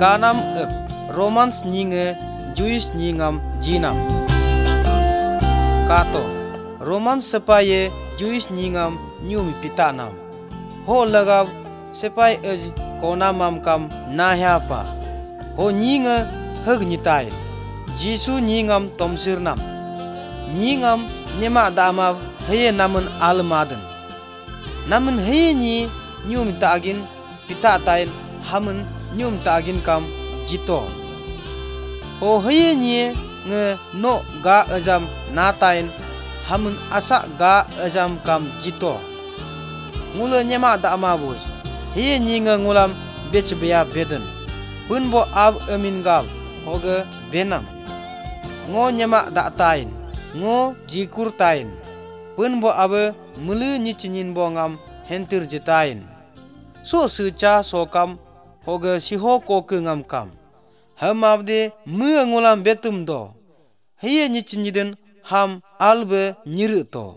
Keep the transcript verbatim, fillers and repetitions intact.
Ganam ep Romans nyinge Jewish nyingam jinam. Kato Romans sepaye Jewish nyingam nyumi pitanam. Ho lagav sepai ej konamam kam nahyapa. Ho nyinge heg nyitain. Jisu nyingam tomsirnam. Nyingam nyema damav heye namun almaden. Namun heye nyi nyum tagin pitatain hamun nyum tagin kam jito. Ho heye nyi nge no ga ajam natain hamun asa ga ajam kam jito. Ngula nyema dama bos. Heye nyi nge ngulam bech beya beden. Punbo ab amin gab hoge benam. Ngo nyema datain. Ngo jikur tain. Punbo abe mulu nyicinin bongam hentir jitain. So suca sokam hoge siho koke ngam kam. Hamabde mu ngulam betum do. Heye nyiciniden ham albe nyiru to.